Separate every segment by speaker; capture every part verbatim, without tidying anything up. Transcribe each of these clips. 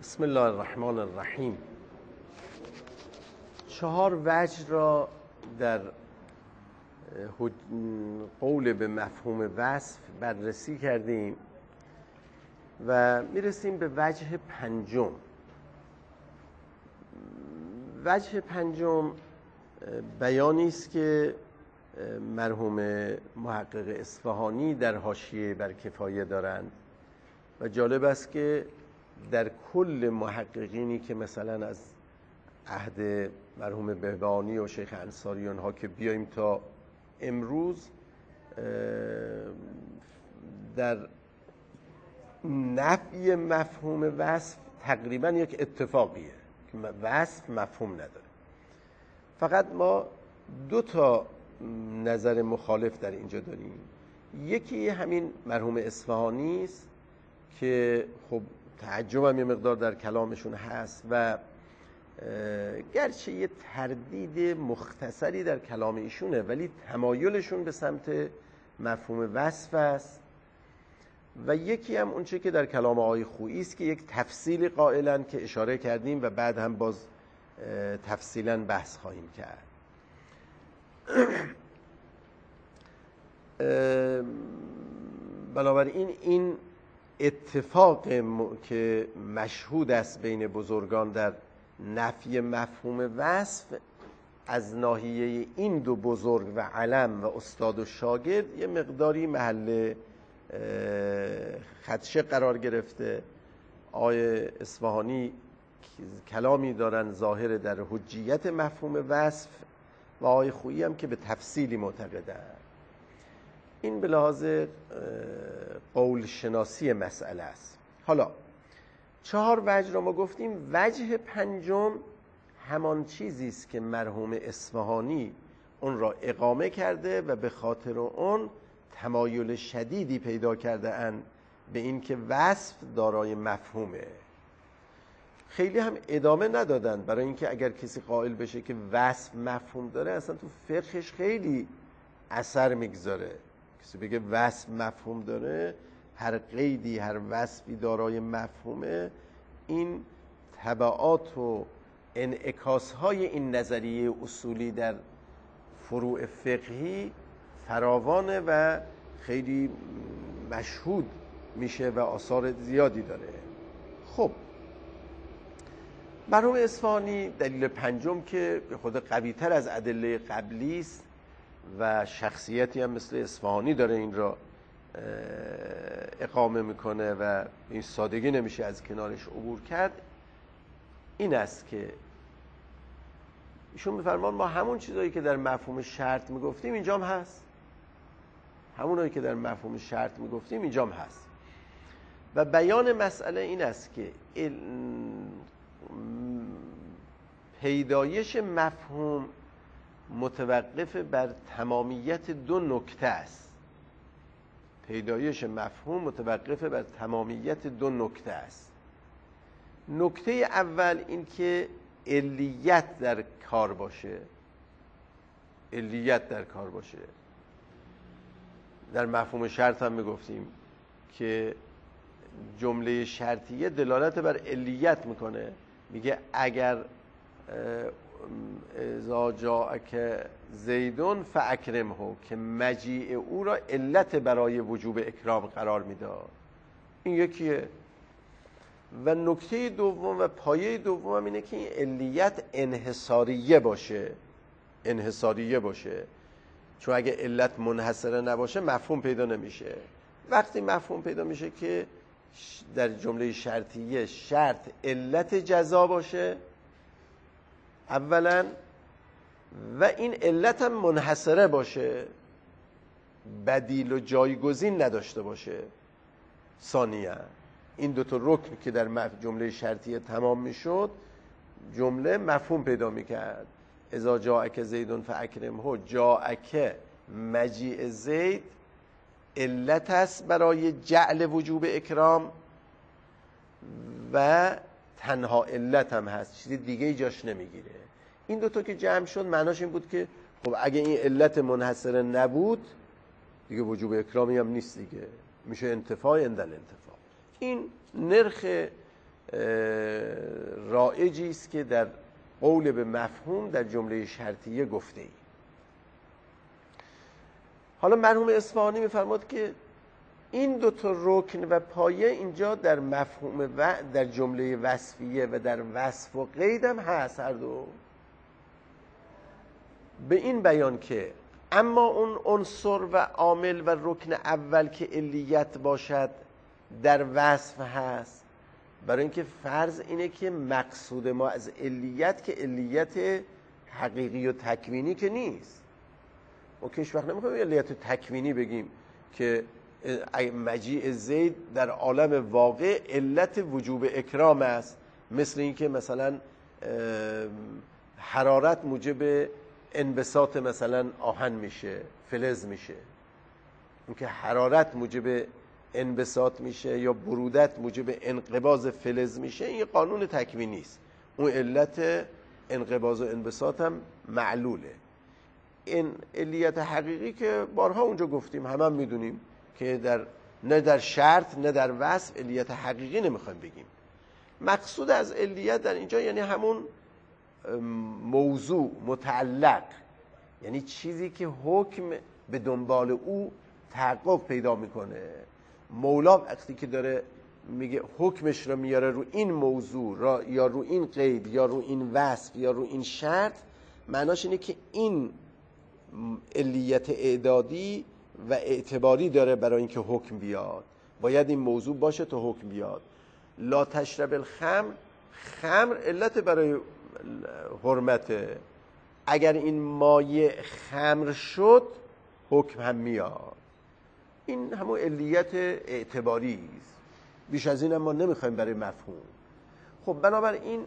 Speaker 1: بسم الله الرحمن الرحیم. چهار وجه را در قول به مفهوم وصف بررسی کردیم و میرسیم به وجه پنجم. وجه پنجم بیانی است که مرحوم محقق اصفهانی در حاشیه بر کفایه دارند و جالب است که در کل محققینی که مثلا از عهد مرحوم بهبهانی و شیخ انصاری اونها که بیایم تا امروز در نفی مفهوم وصف تقریبا یک اتفاقیه که وصف مفهوم نداره. فقط ما دو تا نظر مخالف در اینجا داریم. یکی همین مرحوم اصفهانی است که خب تعجبم یه مقدار در کلامشون هست و گرچه یه تردید مختصری در کلام ایشونه ولی تمایلشون به سمت مفهوم وصف است. و یکی هم اونچه که در کلام آقای خویی است که یک تفصیل قائلن که اشاره کردیم و بعد هم باز تفصیلا بحث خواهیم کرد. بنابراین این اتفاق که مشهود است بین بزرگان در نفی مفهوم وصف از ناحیه این دو بزرگ و علم و استاد و شاگرد یه مقداری محل خدشه قرار گرفته. آقای اصفهانی کلامی دارن ظاهر در حجیت مفهوم وصف و آقای خویی هم که به تفصیلی معتقدن. این به لحاظ قول شناسی مسئله است. حالا چهار وجه را ما گفتیم. وجه پنجم همان چیزی است که مرحوم اصفهانی اون را اقامه کرده و به خاطر اون تمایل شدیدی پیدا کرده اند به این که وصف دارای مفهومه. خیلی هم ادامه ندادن برای اینکه اگر کسی قائل بشه که وصف مفهوم داره اصلا تو فقهش خیلی اثر میگذاره. کسی بگه وصف مفهوم داره، هر قیدی هر وصفی دارای مفهومه، این تبعات و انعکاس‌های این نظریه اصولی در فروع فقهی فراوانه و خیلی مشهود میشه و آثار زیادی داره. خب مرحوم اصفهانی دلیل پنجم که به خود قوی‌تر از ادله قبلی است و شخصیتی هم مثل اصفهانی داره این را اقامه میکنه و این سادگی نمیشه از کنارش عبور کرد، این است که ایشون میفرمان ما همون چیزایی که در مفهوم شرط میگفتیم اینجام هست، همونایی که در مفهوم شرط میگفتیم اینجام هست. و بیان مسئله این است که پیدایش مفهوم متوقف بر تمامیت دو نکته است. پیدایش مفهوم متوقف بر تمامیت دو نکته است. نکته اول این که علیت در کار باشه. علیت در کار باشه. در مفهوم شرط هم میگفتیم که جمله شرطیه دلالت بر علیت میکنه. میگه اگر اذا جاءک زیدون فاکرمه که مجیء او را علت برای وجوب اکرام قرار میداد. این یکیه. و نکته دوم و پایه دوم اینه که این علیت انحصاریه باشه. انحصاریه باشه چون اگه علت منحصره نباشه مفهوم پیدا نمیشه. وقتی مفهوم پیدا میشه که در جمله شرطیه شرط علت جزا باشه اولا و این علت هم منحصره باشه، بدیل و جایگزین نداشته باشه ثانیا. این دو تا رکن که در جمله شرطیه تمام میشد جمله مفهوم پیدا میکرد. اذا جاءک زیدون فاکرمه، جاءک مجیء زید علت است برای جعل وجوب اکرام و تنها علت هم هست، چیزی دیگه ای جاش نمیگیره. این دوتا که جمع شد معناش این بود که خب اگه این علت منحصره نبود دیگه وجوب اکرامی هم نیست دیگه، میشه انتفاع اندل انتفاع. این نرخ رایجی است که در قول به مفهوم در جمله شرطیه گفته ای. حالا مرحوم اصفهانی می‌فرماد که این دو تا رکن و پایه اینجا در مفهوم و در جمله وصفیه و در وصف و قید هم هست هر دو، به این بیان که اما اون عنصر و عامل و رکن اول که علیت باشد در وصف هست، برای اینکه فرض اینه که مقصود ما از علیت که علیت حقیقی و تکوینی که نیست. ما که هیچ وقت نمی‌خوایم علیت تکوینی بگیم که مجیء زید در عالم واقع علت وجوب اکرام است، مثل اینکه مثلا حرارت موجب انبساط مثلا آهن میشه، فلز میشه. اینکه حرارت موجب انبساط میشه یا برودت موجب انقباض فلز میشه، این قانون تکوینی است. اون علت انقباض و انبساط هم معلوله. این علیت حقیقی که بارها اونجا گفتیم، همه هم میدونیم که در نه در شرط نه در وصف علیت حقیقی نمیخوایم بگیم. مقصود از علیت در اینجا یعنی همون موضوع متعلق، یعنی چیزی که حکم به دنبال او تحقق پیدا میکنه. مولا وقتی که داره میگه حکمش رو میاره رو این موضوع را یا رو این قید یا رو این وصف یا رو این شرط، معناش اینه که این علیت اعدادی و اعتباری داره برای اینکه حکم بیاد. باید این موضوع باشه تا حکم بیاد. لا تشرب الخمر، خمر علت برای حرمت، اگر این مایه خمر شد حکم هم میاد. این همون علیت اعتباری است، بیش از این هم ما نمیخوایم برای مفهوم. خب بنابراین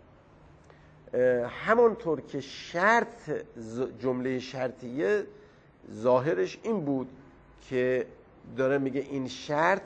Speaker 1: همونطور که شرط جمله شرطیه ظاهرش این بود که داره میگه این شرط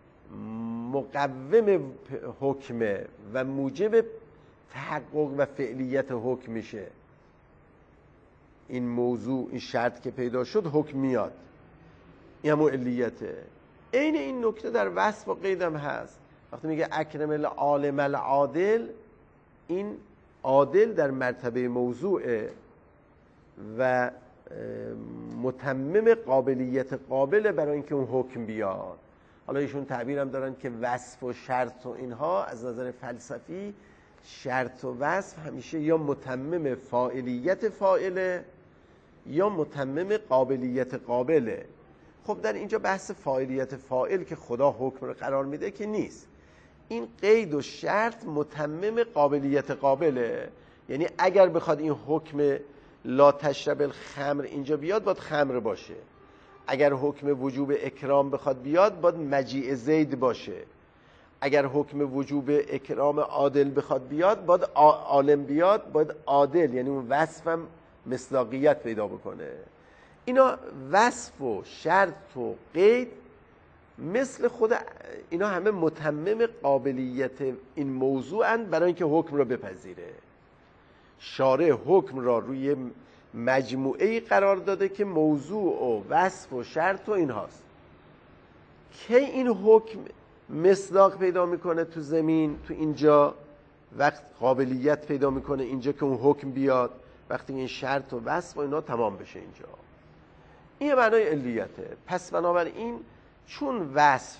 Speaker 1: مقوم حکمه و موجب تحقق و فعلیت حکم میشه. این موضوع، این شرط که پیدا شد حکم میاد، این همون علیته. عین این نکته در وصف و قیدم هست. وقتی میگه اکرم العالم العادل، این عادل در مرتبه موضوعه و متمم قابلیت قابل برای اینکه اون حکم بیاد. حالا ایشون تعبیرم دارن که وصف و شرط و اینها از نظر فلسفی شرط و وصف همیشه یا متمم فاعلیت فاعله یا متمم قابلیت قابله. خب در اینجا بحث فاعلیت فاعل که خدا حکم رو قرار میده که نیست. این قید و شرط متمم قابلیت قابله، یعنی اگر بخواد این حکم لا تشرب الخمر اینجا بیاد باید خمر باشه. اگر حکم وجوب اکرام بخواد بیاد باید مجیء زید باشه. اگر حکم وجوب اکرام عادل بخواد بیاد باید عالم بیاد، باید عادل، یعنی اون وصفم مصداقیت پیدا بکنه. اینا وصف و شرط و قید مثل خود اینا همه متمم قابلیت این موضوعن برای اینکه حکم را بپذیره. شارع حکم را روی مجموعه‌ای قرار داده که موضوع و وصف و شرط و اینهاست. که این حکم مصداق پیدا میکنه تو زمین، تو اینجا وقت قابلیت پیدا میکنه اینجا که اون حکم بیاد، وقتی این شرط و وصف و اینا تمام بشه اینجا. این معنای علیته. پس بنابراین چون وصف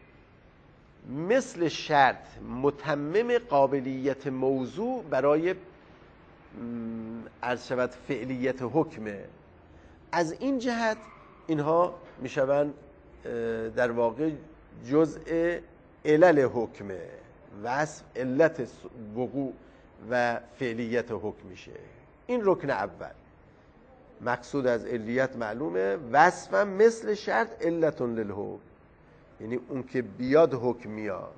Speaker 1: مثل شرط متمم قابلیت موضوع برای عرض شود فعلیت حکمه، از این جهت اینها میشوند در واقع جزء علل حکمه. وصف علت وقوع و فعلیت حکم میشه. این رکن اول. مقصود از علیت معلومه، وصفم مثل شرط علت للحکم، یعنی اون که بیاد حکم میاد.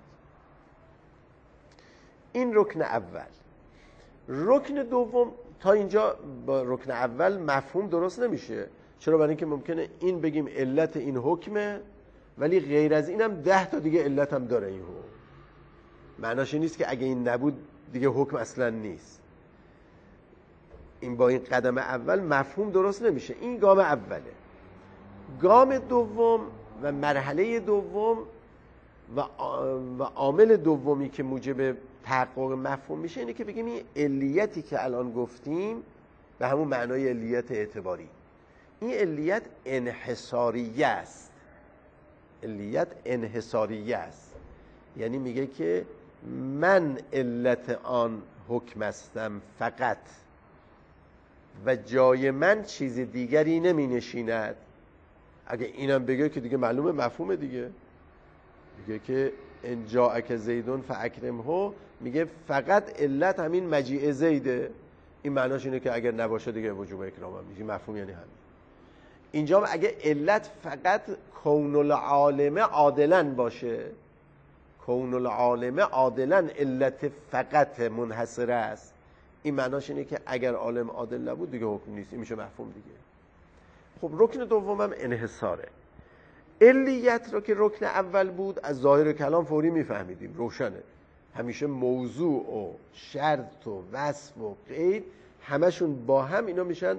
Speaker 1: این رکن اول. رکن دوم، تا اینجا با رکن اول مفهوم درست نمیشه. چرا؟ برای اینکه ممکنه این بگیم علت این حکمه ولی غیر از اینم ده تا دیگه علت هم داره این حکم. معناش نیست که اگه این نبود دیگه حکم اصلا نیست. این با این قدم اول مفهوم درست نمیشه. این گام اوله. گام دوم و مرحله دوم و و عامل دومی که موجب تحقق مفهوم میشه اینه که بگیم این علیتی که الان گفتیم به همون معنای علیت اعتباری، این علیت انحصاریه است. علیت انحصاریه است یعنی میگه که من علت آن حکم هستم فقط و جای من چیز دیگری نمی نشیند. اگه اینم بگه که دیگه معلومه مفهوم دیگه، میگه که ان جاءک زیدون فاکرمه، میگه فقط علت همین مجیء زیده. این معناش اینه که اگر نباشه دیگه وجوب اکرام هم میشه، مفهوم یعنی همین. اینجا اگه علت فقط کون العالم عادلا باشه، کون العالم عادلا علت فقط منحصره است، این معناش اینه که اگر عالم عادل نبود دیگه حکم نیست، این میشه مفهوم دیگه. خب رکن دومم انحصاره. علیت رو که رکن اول بود از ظاهر کلام فوری میفهمیدیم، روشنه. همیشه موضوع و شرط و وصف و قید همشون با هم اینا میشن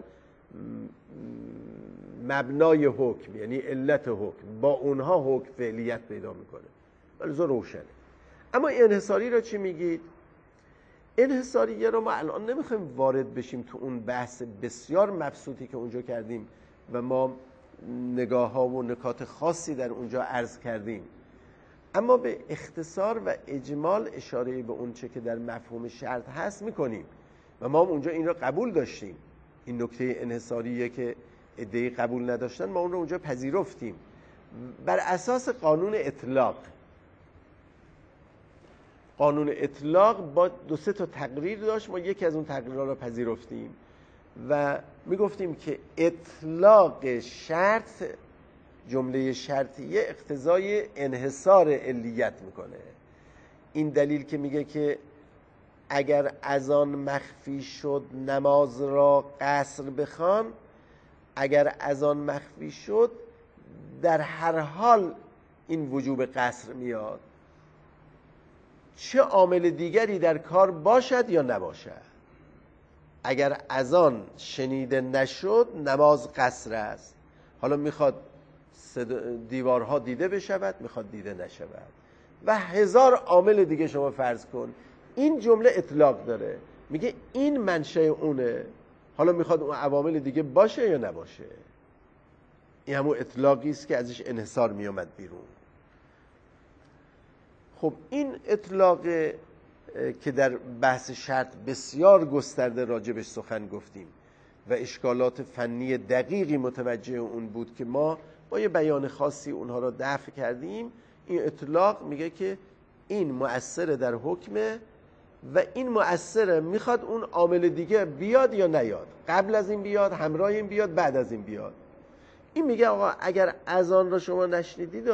Speaker 1: مبنای حکم، یعنی علت حکم، با اونها حکم فعلیت پیدا میکنه، ولی روشنه. اما انحصاری رو چی میگید؟ انحصاریه رو ما الان نمیخوایم وارد بشیم تو اون بحث بسیار مبسوطی که اونجا کردیم و ما نگاه ها و نکات خاصی در اونجا عرض کردیم، اما به اختصار و اجمال اشاره به اون چه که در مفهوم شرط هست میکنیم و ما اونجا این رو قبول داشتیم. این نکته انحصاریه که عده‌ای قبول نداشتن ما اون رو اونجا پذیرفتیم بر اساس قانون اطلاق. قانون اطلاق با دو سه تا تقریر داشت، ما یکی از اون تقریرها رو پذیرفتیم و میگفتیم که اطلاق شرط، جمله شرطیه، اقتضای انحصار علیت میکنه. این دلیل که میگه که اگر از آن مخفی شد نماز را قصر بخوان، اگر از آن مخفی شد در هر حال این وجوب قصر میاد، چه عامل دیگری در کار باشد یا نباشد. اگر از آن شنیده نشد نماز قصر است. حالا میخواد دیوارها دیده بشود، میخواد دیده نشود و هزار عامل دیگه شما فرض کن. این جمله اطلاق داره، میگه این منشأ اونه، حالا میخواد اون عوامل دیگه باشه یا نباشه. این همون اطلاقی است که ازش انحصار میامد بیرون. خب این اطلاق که در بحث شرط بسیار گسترده راجبش سخن گفتیم و اشکالات فنی دقیقی متوجه اون بود که ما با یه بیان خاصی اونها را دفع کردیم. این اطلاق میگه که این مؤثر در حکمه و این مؤثر میخواد اون عامل دیگه بیاد یا نیاد، قبل از این بیاد، همراه این بیاد، بعد از این بیاد. این میگه آقا اگر اذان را شما نشنیدید،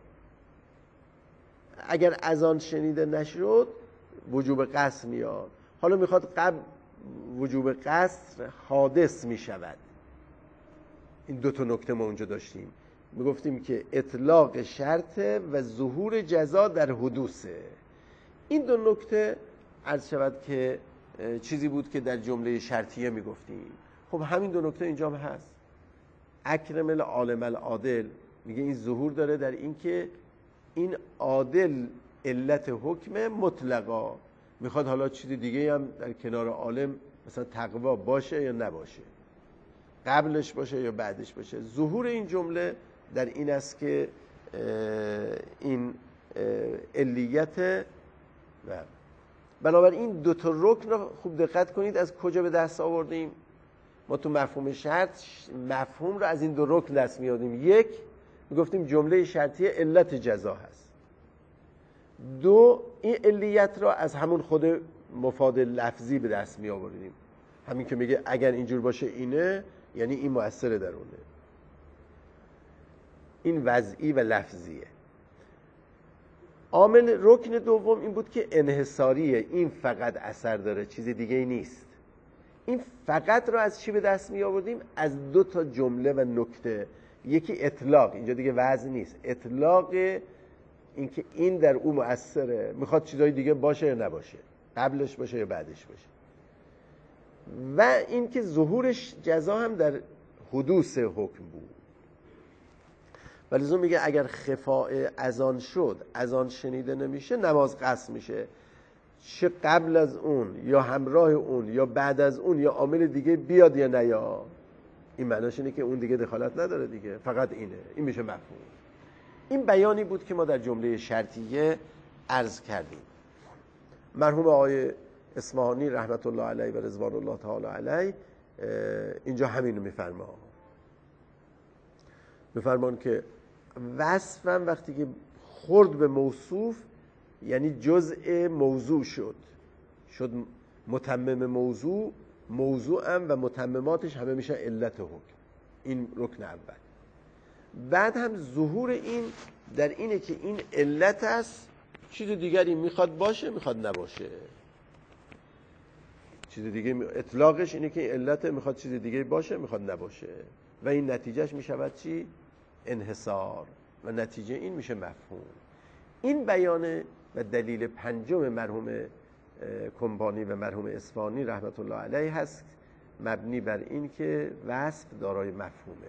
Speaker 1: اگر اذان شنیده نشد وجوب قصر میاد، حالا میخواد قبل وجوب قصر حادث میشود. این دو تا نکته ما اونجا داشتیم، میگفتیم که اطلاق شرطه و ظهور جزا در حدوثه. این دو نکته عرض شود که چیزی بود که در جمله شرطیه میگفتیم. خب همین دو نکته اینجا هم هست. اکرم العالم العادل میگه این ظهور داره در این که این عادل علت حکم مطلقا، میخواد حالا چیز دیگه هم در کنار عالم مثلا تقوا باشه یا نباشه، قبلش باشه یا بعدش باشه. ظهور این جمله در این است که این علیت و بنابراین این دو تا رکن رو خوب دقت کنید از کجا به دست آوردیم. ما تو مفهوم شرط مفهوم رو از این دو رکن دست میادیم. یک، میگفتیم جمله شرطیه علت جزا هست. دو، این علیت را از همون خود مفاد لفظی به دست می آوردیم، همین که میگه اگر اینجور باشه اینه، یعنی این مؤثر در اونه. این وضعی و لفظیه. عامل رکن دوم این بود که انحصاریه، این فقط اثر داره، چیز دیگه ای نیست. این فقط رو از چی به دست می آوردیم؟ از دو تا جمله و نکته. یکی اطلاق، اینجا دیگه وضع نیست، اطلاق اینکه این در او مؤثره، میخواد چیزای دیگه باشه یا نباشه، قبلش باشه یا بعدش باشه. و اینکه ظهورش جزا هم در حدوث حکم بود. ولی لزوم میگه اگر خفاء اذان شد، اذان شنیده نمیشه، نماز قصر میشه، چه قبل از اون یا همراه اون یا بعد از اون یا عامل دیگه بیاد یا نیا. این معناش اینه که اون دیگه دخالت نداره دیگه، فقط اینه. این میشه مفهوم. این بیانی بود که ما در جمله شرطیه عرض کردیم. مرحوم آقای اصفهانی رحمت الله علیه و رضوان الله تعالی علیه اینجا همینو میفرما. میفرمان که وصفم وقتی که خورد به موصوف یعنی جزء موضوع شد، شد متمم موضوع، موضوعم و متمماتش همه میشن علت حکم. این رکن اول. بعد هم ظهور این در اینه که این علت است، چیز دیگری میخواد باشه میخواد نباشه. چیز دیگه اطلاقش اینه که علت میخواد چیز دیگه باشه میخواد نباشه و این نتیجهش میشود چی؟ انحصار. و نتیجه این میشه مفهوم. این بیان و دلیل پنجم مرحوم کمبانی و مرحوم اصفهانی رحمت الله علیه هست، مبنی بر این که وصف دارای مفهومه.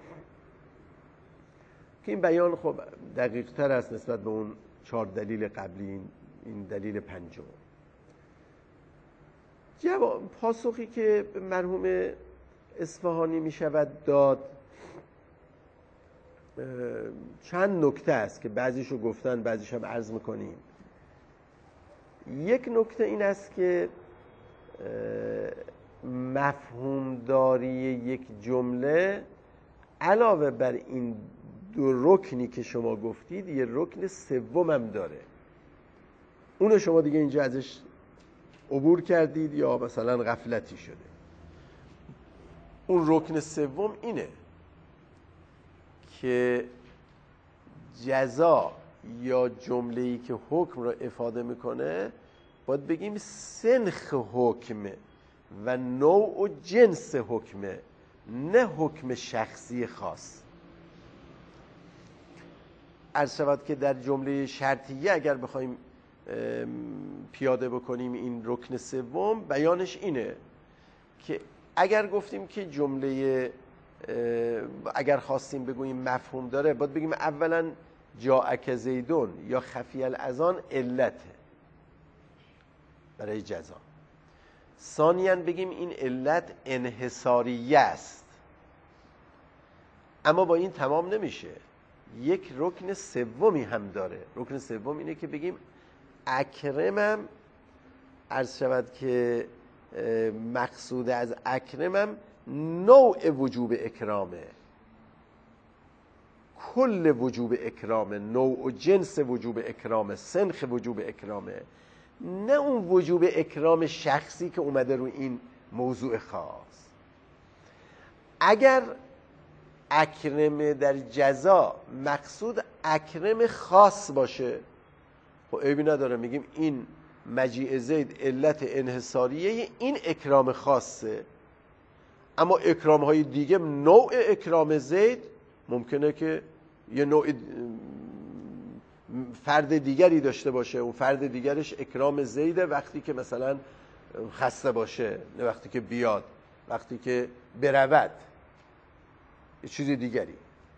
Speaker 1: که این بیان خب دقیق تر است نسبت به اون چهار دلیل قبلی. این دلیل پنجم. جواب پاسخی که مرحوم اصفهانی می شود داد چند نکته است که بعضیشو گفتن بعضیش هم عرض میکنیم. یک نکته این است که مفهوم داری یک جمله علاوه بر این دو رکنی که شما گفتید یه رکن سوم هم داره. اونو شما دیگه اینجا ازش عبور کردید یا مثلا غفلتی شده. اون رکن سوم اینه که جزا یا جمله‌ای که حکم را افاده میکنه باید بگیم سنخ حکم و نوع و جنس حکمه، نه حکم شخصی خاص. عرض شود که در جمله شرطیه اگر بخوایم پیاده بکنیم این رکن سوم، بیانش اینه که اگر گفتیم که جمله اگر خواستیم بگوییم مفهوم داره، باید بگیم اولا جاءک زیدون یا خفی الاذان علته برای جزا. ثانیاً بگیم این علت انحصاریه است. اما با این تمام نمیشه، یک رکن سومی هم داره. رکن سوم اینه که بگیم اکرمم، عرض شود که مقصود از اکرمم نوع وجوب اکرامه، کل وجوب اکرامه، نوع و جنس وجوب اکرامه، سنخ وجوب اکرامه، نه اون وجوب اکرام شخصی که اومده رو این موضوع خاص. اگر اکرم در جزا مقصود اکرم خاص باشه، خب عیبی نداره، میگیم این مجیء زید علت انحصاریه این اکرام خاصه. اما اکرام های دیگه، نوع اکرام زید ممکنه که یه نوع فرد دیگری داشته باشه، اون فرد دیگرش اکرام زیده وقتی که مثلا خسته باشه، نه وقتی که بیاد، وقتی که برود، یه چیز دیگری.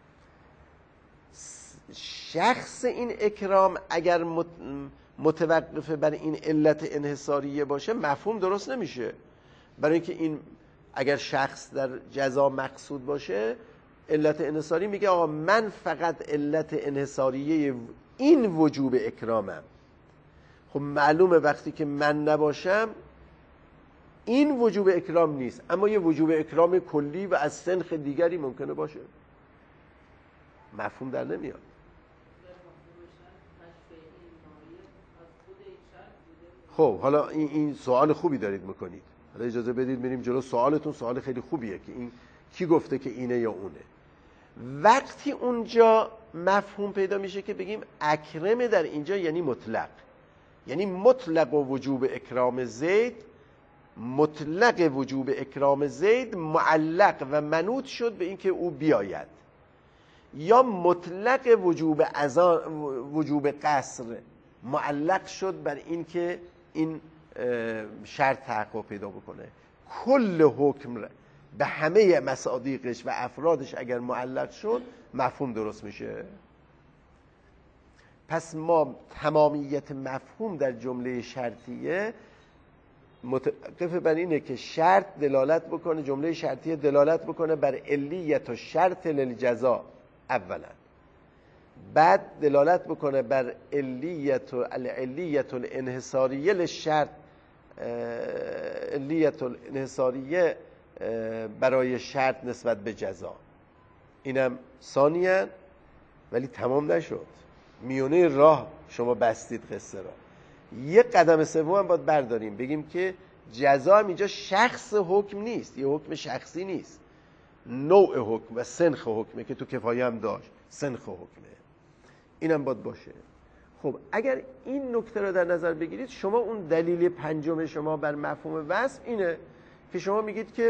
Speaker 1: شخص این اکرام اگر متوقف بر این علت انحصاریه باشه مفهوم درست نمیشه. برای اینکه این اگر شخص در جزا مقصود باشه، علت انحصاری میگه آقا من فقط علت انحصاریه این وجوب اکرامم. خب معلومه وقتی که من نباشم این وجوب اکرام نیست، اما یه وجوب اکرام کلی و از سنخ دیگری ممکنه باشه. مفهوم در نمیاد. خب حالا این این سوال خوبی دارید میکنید. حالا اجازه بدید بریم جلو. سوالتون سوال خیلی خوبیه که این کی گفته که اینه یا اونه. وقتی اونجا مفهوم پیدا میشه که بگیم اکرم در اینجا یعنی مطلق، یعنی مطلق و وجوب اکرام زید، مطلق وجوب اکرام زید معلق و منوط شد به اینکه او بیاید، یا مطلق وجوب اذان وجوب قصر معلق شد بر اینکه این شرط تحقق پیدا بکنه. کل حکم به همه مصادیقش و افرادش اگر معلق شد مفهوم درست میشه. پس ما تمامیت مفهوم در جمله شرطیه متوقف بر اینه که شرط دلالت بکنه، جمله شرطیه دلالت بکنه بر علیت و شرط للجزا اولا، بعد دلالت بکنه بر علیت و العلیت الانحصاریه للشرط، علیت الانحصاریه برای شرط نسبت به جزا. اینم ثانیاً، ولی تمام نشد، میونه راه شما بستید قصه را. یه قدم سوم هم باید برداریم، بگیم که جزا هم اینجا شخص حکم نیست، یه حکم شخصی نیست، نوع حکم و سنخ حکمه که تو کفایه هم داشت، سنخ حکمه. اینم باید باشه. خب اگر این نکته رو در نظر بگیرید، شما اون دلیل پنجم شما بر مفهوم وصف اینه که شما میگید که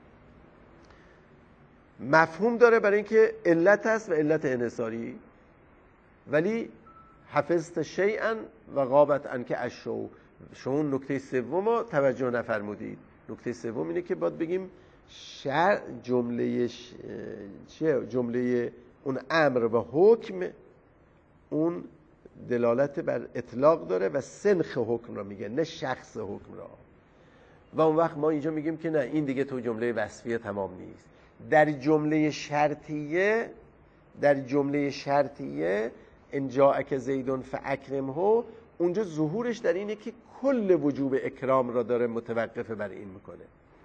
Speaker 1: مفهوم داره برای اینکه علت هست و علت انحصاری، ولی حفظت شیئا و غابت عنک اشیاء. شما اون نکته سوم رو توجه نفرمودید. نکته سوم اینه که باید بگیم شر جمله ش... چه جمله اون امر و حکم اون دلالت بر اطلاق داره و سنخ حکم را میگه، نه شخص حکم را. و اون وقت ما اینجا میگیم که نه، این دیگه تو جمله وصفیه تمام نیست. در جمله شرطیه در جمله شرطیه ان جاءک زیدون فاکرمه، اونجا ظهورش در اینه که کل وجوب اکرام را داره متوقف بر این میکنه.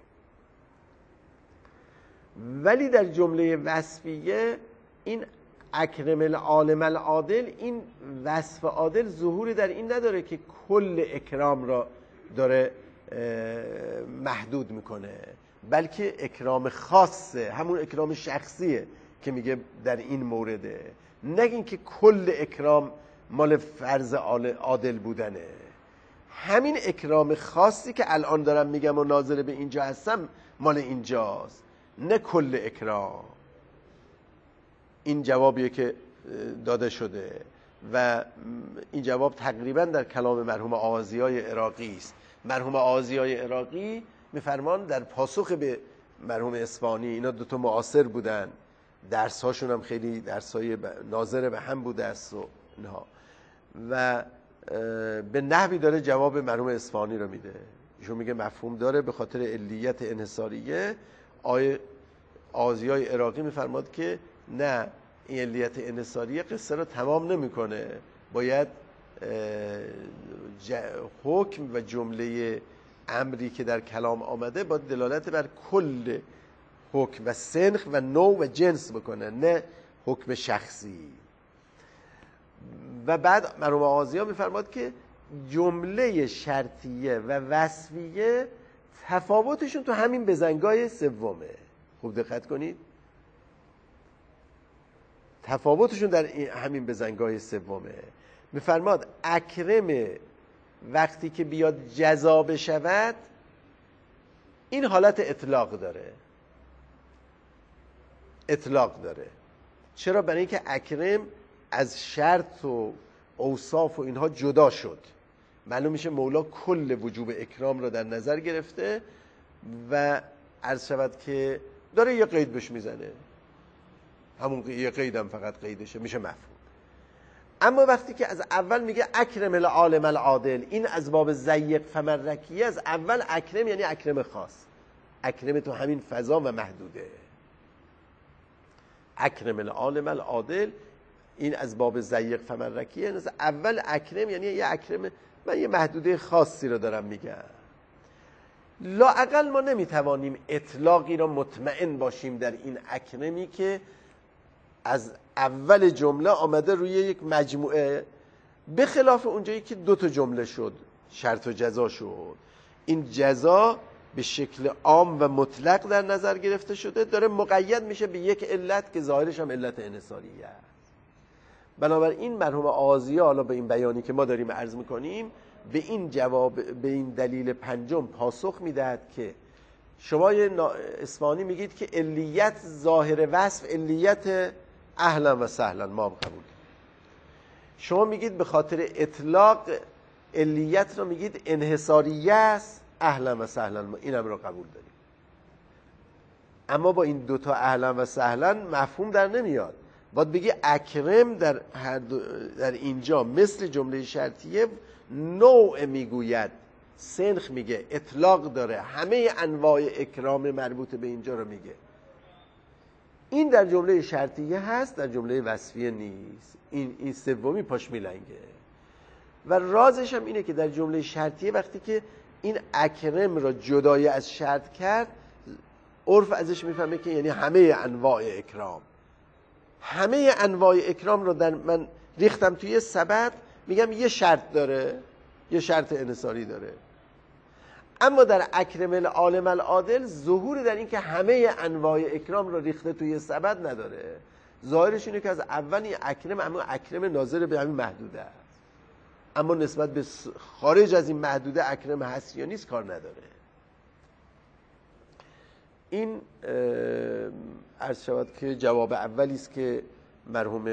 Speaker 1: ولی در جمله وصفیه این اکرم العالم العادل، این وصف عادل ظهوری در این نداره که کل اکرام را داره محدود میکنه، بلکه اکرام خاصه، همون اکرام شخصیه که میگه در این مورده، نگین که کل اکرام مال فرض عادل بودنه. همین اکرام خاصی که الان دارم میگم و ناظر به اینجا هستم مال اینجاست، نه کل اکرام. این جوابیه که داده شده و این جواب تقریبا در کلام مرحوم آغازیای عراقی است. مرحوم آغازیای عراقی میفرمان در پاسخ به مرحوم اصفهانی، اینا دوتا معاصر بودن، درس هاشون هم خیلی درسای ناظر به هم بوده است و اینها، و به نحوی داره جواب مرحوم اصفهانی رو میده. ایشون میگه مفهوم داره به خاطر علیت انحصاریه. آیه آغازیای عراقی میفرماد که نه، این علیت انحصاریه قصه رو تمام نمیکنه، باید حکم و جمله امری که در کلام آمده با دلالت بر کل حکم و سنخ و نوع و جنس بکنه، نه حکم شخصی. و بعد مرحوم آغازی ها میفرماد که جمله شرطیه و وصفیه تفاوتشون تو همین بزنگاه سومه. خوب دقت کنید، تفاوتشون در همین بزنگاه سومه. میفرماد اکرم وقتی که بیاد جزا بشود، این حالت اطلاق داره، اطلاق داره. چرا؟ برای اینکه اکرم از شرط و اوصاف و اینها جدا شد. معلوم میشه مولا کل وجوب اکرام را در نظر گرفته و عرض شود که داره یه قید بهش میزنه، همون یه قید هم فقط قیدشه، میشه مفهوم. اما وقتی که از اول میگه اکرم العالم العادل، این از باب ضیق فمرکیه، از اول اکرم یعنی اکرم خاص، اکرم تو همین فضا و محدوده. اکرم العالم العادل این از باب ضیق فمرکیه، از اول اکرم یعنی یه اکرم، من یه محدوده خاصی رو دارم میگم. لااقل ما نمیتوانیم اطلاقی را مطمئن باشیم در این اکرمی که از اول جمله آمده روی یک مجموعه، به خلاف اونجایی که دو تا جمله شد، شرط و جزا شد. این جزا به شکل عام و مطلق در نظر گرفته شده، داره مقید میشه به یک علت که ظاهرش هم علت انحصاریه است. بنابراین مرحوم آغازی حالا به این بیانی که ما داریم عرض میکنیم، به این جواب، به این دلیل پنجم پاسخ میدهد که شما اصفهانی میگید که علیت ظاهر وصف علیت اهلا و سهلا، ما هم قبول. شما میگید به خاطر اطلاق علیت رو میگید انحصاریه است، اهلا و سهلا، ما اینم رو قبول داریم. اما با این دوتا اهلا و سهلا مفهوم در نمیاد. باید بگی اکرم در, هر در اینجا مثل جمله شرطیه نوع میگوید، سنخ میگه، اطلاق داره، همه انواع اکرام مربوط به اینجا رو میگه. این در جمله شرطیه هست، در جمله وصفیه نیست. این این سومی پاش میلنگه. و رازش هم اینه که در جمله شرطیه وقتی که این اکرم را جدای از شرط کرد، عرف ازش میفهمه که یعنی همه انواع اکرام، همه انواع اکرام رو در من ریختم توی سبد، میگم یه شرط داره، یه شرط انحصاری داره. اما در اکرم العالم العادل ظهور در این که همه انواع اکرام رو ریخته توی سبد نداره. ظاهرش اینه که از اول این اکرم اما اکرم ناظر به همین محدوده است، اما نسبت به خارج از این محدوده اکرم هست یا نیست کار نداره. این عرض شود که جواب اولی است که مرحوم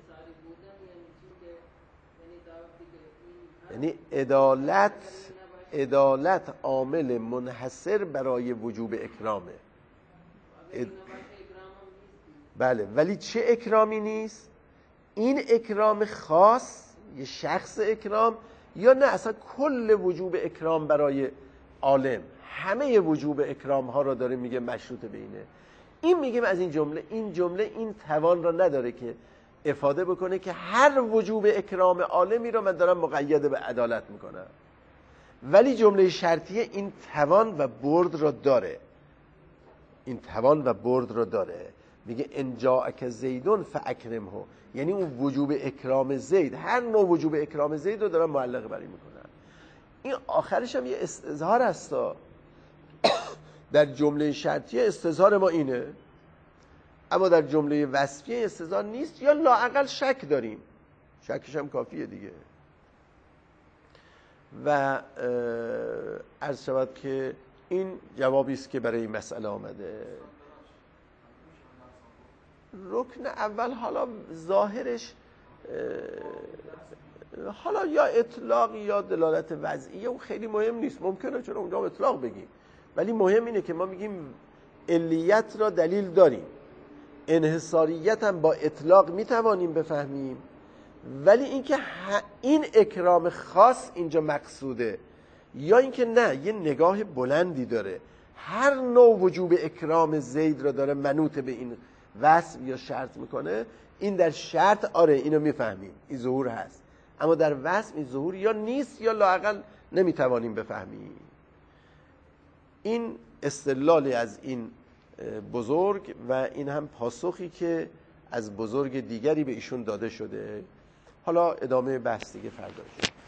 Speaker 1: یعنی عدالت عدالت عامل منحصر برای وجوب اکرامه. اد... بله، ولی چه اکرامی نیست؟ این اکرام خاص، یه شخص اکرام، یا نه اصلا کل وجوب اکرام برای عالم، همه وجوب اکرام ها رو داره میگه مشروط به اینه. این میگیم از این جمله این جمله این توان را نداره که افاده بکنه که هر وجوب اکرام عالمی رو من دارم مقید به عدالت میکنم، ولی جمله شرطیه این توان و برد را داره. این توان و برد را داره. میگه ان جاءک زیدون فاکرمه، یعنی اون وجوب اکرام زید، هر نوع وجوب اکرام زید رو دارم معلق بری میکنم. این آخرش هم یه استظهار هستا. در جمله شرطیه استظهار ما اینه، اما در جمله وصفیه استظهار نیست، یا لااقل شک داریم، شکش هم کافیه دیگه. و عرض شود که این جوابی است که برای این مسئله آمده. رکن اول حالا ظاهرش حالا یا اطلاق یا دلالت وضعیه، اون خیلی مهم نیست، ممکنه چون اونجا اطلاق بگیم، ولی مهم اینه که ما میگیم علیت را دلیل داریم، انحصاریت هم با اطلاق میتوانیم بفهمیم، ولی اینکه این اکرام خاص اینجا مقصوده یا اینکه نه یه نگاه بلندی داره، هر نوع وجوب اکرام زید را داره منوط به این وصف یا شرط میکنه، این در شرط آره اینو میفهمیم، این ظهور هست، اما در وصف این ظهور یا نیست یا لااقل نمیتوانیم بفهمیم. این استدلال از این بزرگ و این هم پاسخی که از بزرگ دیگری به ایشون داده شده. حالا ادامه بحث دیگه فردا.